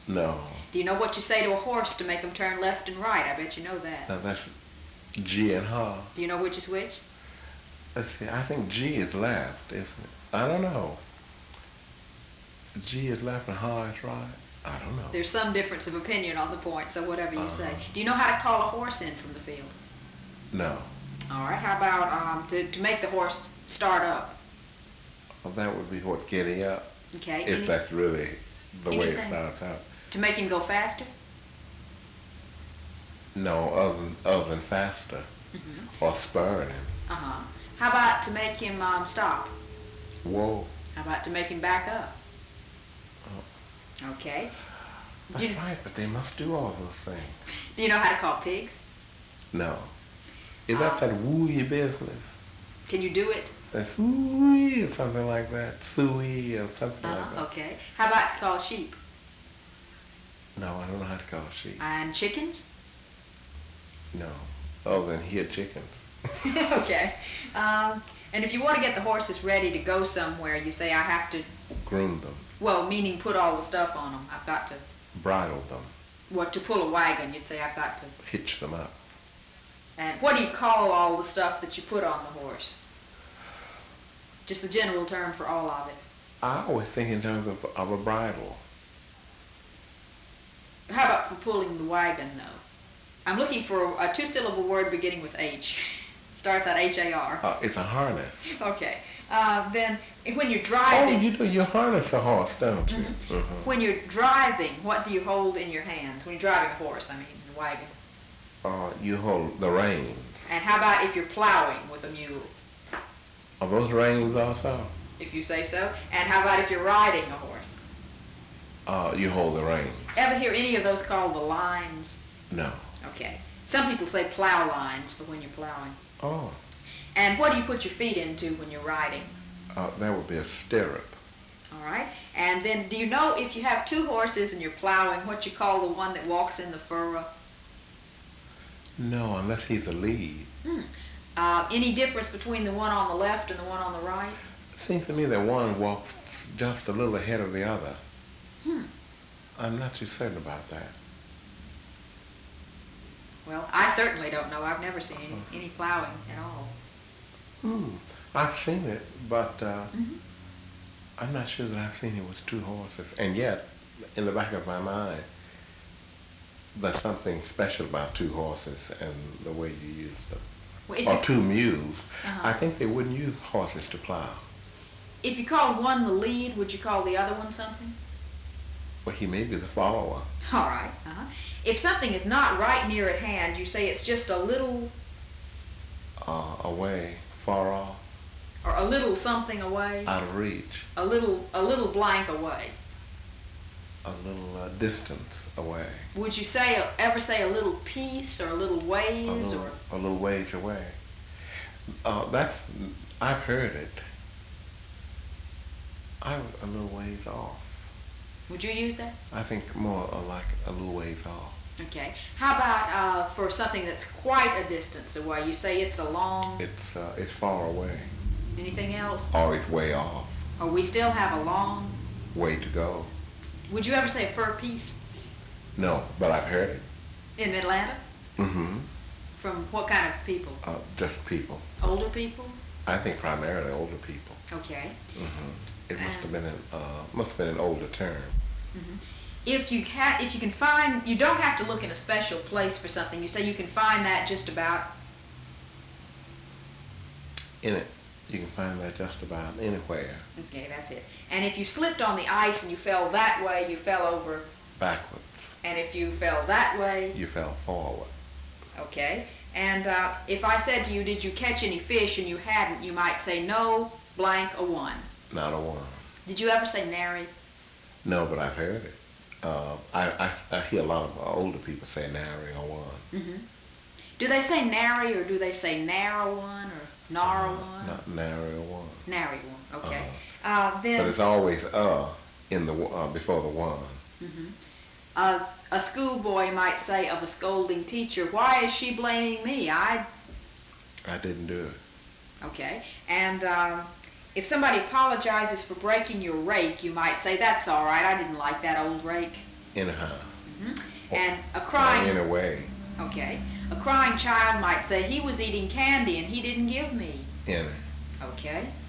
No. Do you know what you say to a horse to make him turn left and right? I bet you know that. Now that's G and ha. Do you know which is which? Let's see. I think G is left, isn't it? I don't know. G is left and ha is right. I don't know. There's some difference of opinion on the point, so whatever you say. Do you know how to call a horse in from the field? No. All right. How about to make the horse start up? Well, that would be what, giddy up? Okay. If that's really the way it anything? starts out. To make him go faster? No, other than faster or spurring him. Uh-huh. How about to make him stop? Whoa. How about to make him back up? Okay. That's right, but they must do all those things. Do you know how to call pigs? No. Is that wooey business? Can you do it? That's wooey or something like that. Suey or something like that. Okay. How about to call sheep? No, I don't know how to call sheep. And chickens? No. Oh, then hear chickens. Okay. And if you want to get the horses ready to go somewhere, you say, I have to... Groom them. Well, meaning put all the stuff on them. I've got to... Bridle them. What, to pull a wagon, you'd say, I've got to... Hitch them up. And what do you call all the stuff that you put on the horse? Just the general term for all of it. I always think in terms of a bridle. How about for pulling the wagon, though? I'm looking for a two-syllable word beginning with H. Starts at H-A-R. It's a harness. Okay. Then when you're Oh, driving... you do. You harness a horse, don't you? When you're driving, what do you hold in your hands? When you're driving a horse, I mean, the wagon. You hold the reins. And how about if you're plowing with a mule? Are those reins also? If you say so. And how about if you're riding a horse? You hold the reins. Ever hear any of those called the lines? No. Okay. Some people say plow lines for when you're plowing. Oh. And what do you put your feet into when you're riding? That would be a stirrup. All right. And then do you know if you have two horses and you're plowing, what you call the one that walks in the furrow? No, unless he's a lead. Any difference between the one on the left and the one on the right? It seems to me that one walks just a little ahead of the other. I'm not too certain about that. Well, I certainly don't know. I've never seen any plowing at all. I've seen it, but I'm not sure that I've seen it with two horses. And yet, in the back of my mind, there's something special about two horses and the way you use them. Well, or two mules. I think they wouldn't use horses to plow. If you called one the lead, would you call the other one something? Well, he may be the follower. All right. If something is not right near at hand, you say it's just a little... away, far off. Or a little something away. Out of reach. A little blank away. A little distance away. Would you ever say a little piece or a little ways? A little ways away. I've heard it. I'm a little ways off. Would you use that? I think more like a little ways off. Okay. How about for something that's quite a distance away? You say it's a long... It's far away. Anything else? Or it's way off. Or we still have a long... way to go. Would you ever say a fur piece? No, but I've heard it. In Atlanta? Mm-hmm. From what kind of people? Just people. Older people? I think primarily older people. Okay. It must have been an older term. If you can find, you don't have to look in a special place for something. You say you can find that just about. In it, you can find that just about anywhere. Okay, that's it. And if you slipped on the ice and you fell that way, you fell over. Backwards. And if you fell that way. You fell forward. Okay. And if I said to you, did you catch any fish, and you hadn't, you might say no, blank, a one. Not a one. Did you ever say nary? No, but I've heard it. I hear a lot of older people say nary or one. Do they say nary, or do they say narrow one, or narrow one? Not nary or one. Nary one, okay. Then, but it's always in the before the one. A schoolboy might say of a scolding teacher, why is she blaming me? I didn't do it. Okay. And if somebody apologizes for breaking your rake, you might say, that's all right, I didn't like that old rake. anyhow, And a or crying, in a way, okay, a crying child might say he was eating candy and he didn't give me. any. Okay.